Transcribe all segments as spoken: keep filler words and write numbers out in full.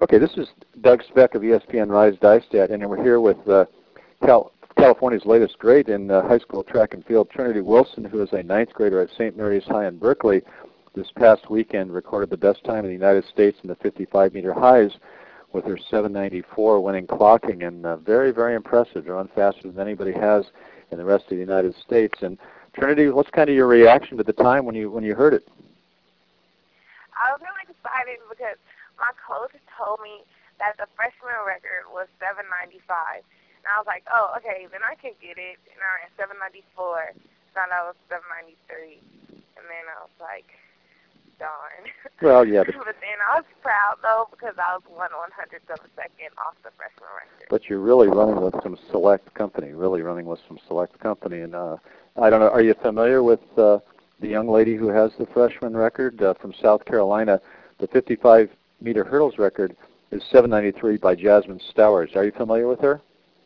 Okay, this is Doug Speck of E S P N Rise Dystat, and we're here with uh, Cal California's latest grade in uh, high school track and field, Trinity Wilson, who is a ninth grader at Saint Mary's High in Berkeley. This past weekend recorded the best time in the United States in the fifty-five meter highs with her seven ninety-four winning clocking, and uh, very, very impressive. Run faster than anybody has in the rest of the United States. And Trinity, what's kind of your reaction to the time when you when you heard it? I was really excited because my coach told me that the freshman record was seven ninety-five. And I was like, oh, okay, then I can get it. And I ran seven ninety-four. Found out it was seven ninety-three. And then I was like, darn. Well, yeah. But, but then I was proud, though, because I was one one-hundredth of a second off the freshman record. But you're really running with some select company, really running with some select company. And uh, I don't know, are you familiar with uh, the young lady who has the freshman record uh, from South Carolina? The fifty-five meter hurdles record is seven ninety-three by Jasmine Stowers. Are you familiar with her?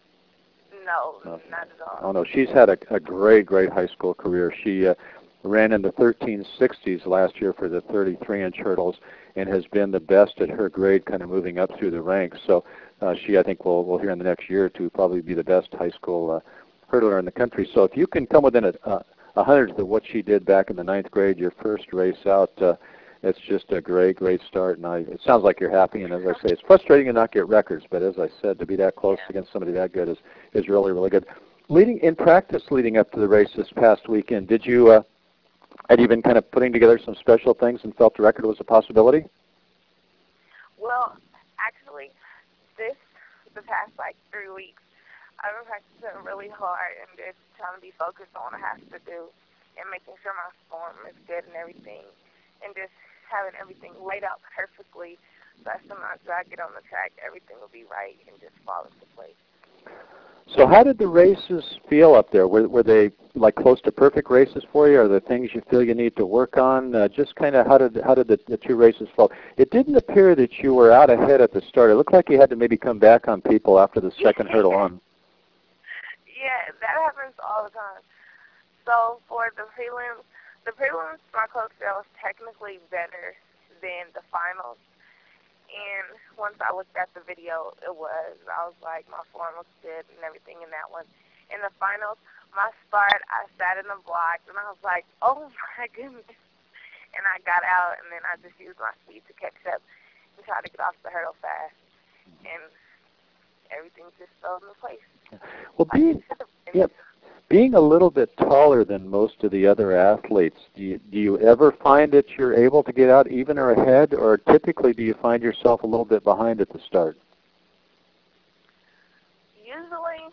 No, no. Not at all. Oh, no. She's had a, a great, great high school career. She uh, ran in the thirteen sixties last year for the thirty-three inch hurdles and has been the best at her grade kind of moving up through the ranks. So uh, she, I think, will, will here in the next year or two probably be the best high school uh, hurdler in the country. So if you can come within a, a, a hundredth of what she did back in the ninth grade, your first race out, uh, it's just a great, great start. And I, it sounds like you're happy. And as I say, it's frustrating to not get records. But as I said, to be that close Yeah. against somebody that good is, is really, really good. Leading in practice leading up to the race this past weekend, did you uh, had you been kind of putting together some special things and felt the record was a possibility? Well, actually, this the past like three weeks, I've been practicing really hard and just trying to be focused on what I have to do and making sure my form is good and everything, and just having everything laid out perfectly so that sometimes when I get on the track, everything will be right and just fall into place. So how did the races feel up there? Were, were they like close to perfect races for you? Are there things you feel you need to work on? Uh, just kind of how did how did the, the two races fall? It didn't appear that you were out ahead at the start. It looked like you had to maybe come back on people after the second hurdle on. Yeah, that happens all the time. So for the prelims, the prelims, my coach said was technically better than the finals. And once I looked at the video, it was. I was like, my form looks good and everything in that one. In the finals, my start, I sat in the block, and I was like, oh, my goodness. And I got out, and then I just used my speed to catch up and try to get off the hurdle fast. And everything just fell into place. Well, being, yeah, being a little bit taller than most of the other athletes, do you, do you ever find that you're able to get out even or ahead, or typically do you find yourself a little bit behind at the start? Usually,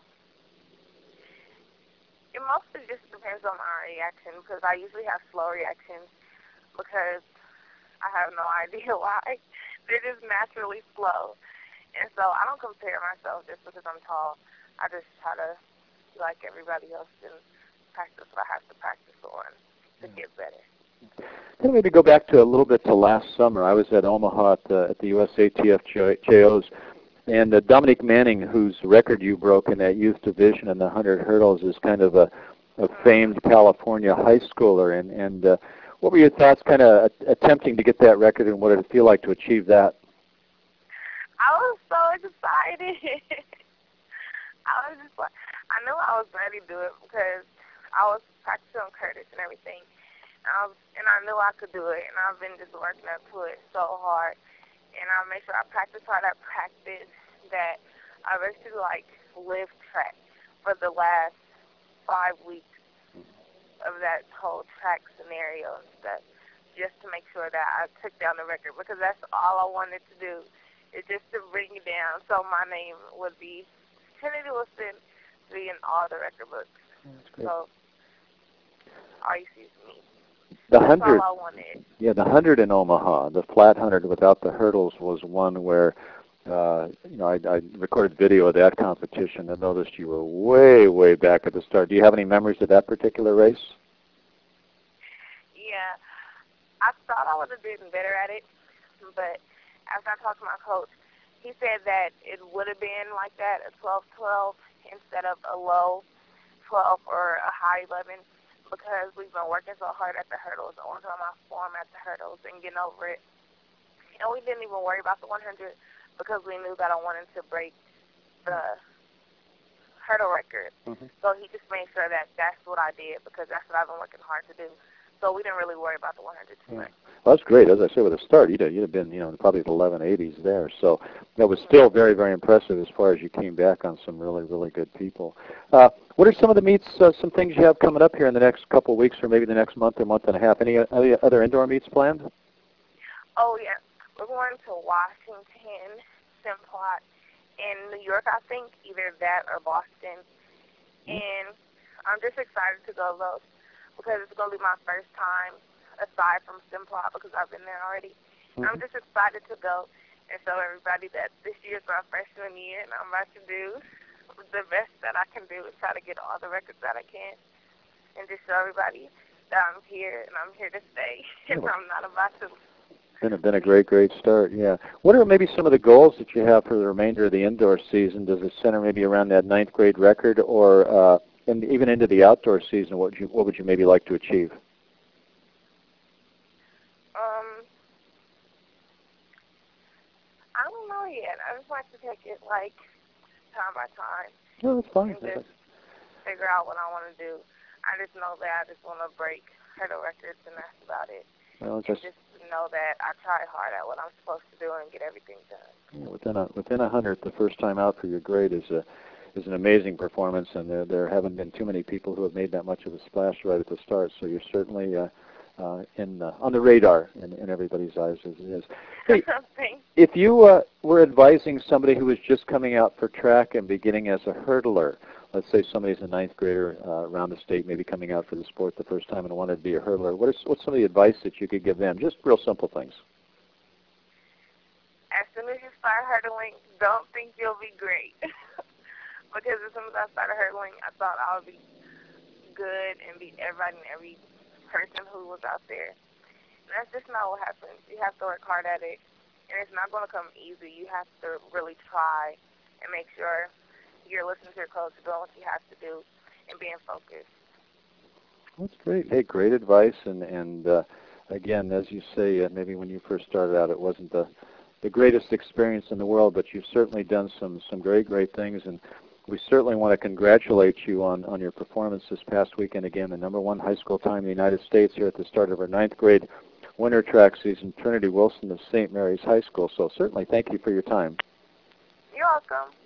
it mostly just depends on my reaction because I usually have slow reactions because I have no idea why. They're just naturally slow. And so I don't compare myself just because I'm tall. I just try to be like everybody else and practice what I have to practice on to get better. Then maybe go back to a little bit to last summer. I was at Omaha at the, at the U S A T F J Os, and uh, Dominic Manning, whose record you broke in that youth division in the one hundred hurdles, is kind of a, a famed California high schooler. And, and uh, what were your thoughts kind of attempting to get that record, and what did it feel like to achieve that? I was so excited. I was just like, I knew I was ready to do it because I was practicing on Curtis and everything. And I, was, and I knew I could do it, and I've been just working up to it so hard. And I make sure I practice hard at practice that I basically, like, live track for the last five weeks of that whole track scenario and stuff, just to make sure that I took down the record, because that's all I wanted to do, is just to bring it down so my name would be Trinity Wilson to be in all the record books. So all you see is me. The That's hundred, all I wanted. Yeah, the hundred in Omaha, the flat hundred without the hurdles, was one where, uh, you know, I, I recorded video of that competition and noticed you were way, way back at the start. Do you have any memories of that particular race? Yeah, I thought I would have been better at it, but after I talked to my coach, he said that it would have been like that, a twelve twelve instead of a low twelve or a high eleven, because we've been working so hard at the hurdles, on my form at the hurdles and getting over it. And we didn't even worry about the one hundred because we knew that I wanted to break the hurdle record. Mm-hmm. So he just made sure that that's what I did because that's what I've been working hard to do. So we didn't really worry about the one hundred too much. Well, that's great. As I said, with a start, you'd have, you'd have been, you know, probably the eleven eighties there. So that was still very, very impressive as far as you came back on some really, really good people. Uh, what are some of the meets, uh, some things you have coming up here in the next couple of weeks or maybe the next month or month and a half? Any other, other indoor meets planned? Oh, yeah. We're going to Washington, Simplot, in New York, I think, either that or Boston. And I'm just excited to go those because it's going to be my first time aside from Simplot because I've been there already. Mm-hmm. I'm just excited to go and show everybody that this year's my freshman year and I'm about to do the best that I can do is try to get all the records that I can and just show everybody that I'm here and I'm here to stay and I'm not about to. Been a, been a great, great start, yeah. What are maybe some of the goals that you have for the remainder of the indoor season? Does it center maybe around that ninth grade record or uh, and even into the outdoor season, what would you, what would you maybe like to achieve? Um, I don't know yet. I just like to take it like time by time. No, that's fine. And just figure out what I want to do. I just know that I just want to break hurdle records, and that's about it. Well, just, just know that I try hard at what I'm supposed to do and get everything done. Yeah, within a within a hundred, the first time out for your grade is a is an amazing performance, and there there haven't been too many people who have made that much of a splash right at the start. So you're certainly uh, uh, in uh, on the radar in, in everybody's eyes as it is. Hey, if you uh, were advising somebody who was just coming out for track and beginning as a hurdler, let's say somebody's a ninth grader uh, around the state, maybe coming out for the sport the first time and wanted to be a hurdler, what is what's some of the advice that you could give them? Just real simple things. As soon as you start hurdling, don't think you'll be great. Because as soon as I started hurdling, I thought I would be good and beat everybody and every person who was out there. And that's just not what happens. You have to work hard at it, and it's not going to come easy. You have to really try and make sure you're listening to your coach, doing what you have to do, and being focused. That's great. Hey, great advice. And, and uh, again, as you say, uh, maybe when you first started out, it wasn't the, the greatest experience in the world, but you've certainly done some, some great, great things. And we certainly want to congratulate you on, on your performance this past weekend. Again, the number one high school time in the United States here at the start of our ninth grade winter track season, Trinity Wilson of Saint Mary's High School. So certainly thank you for your time. You're welcome.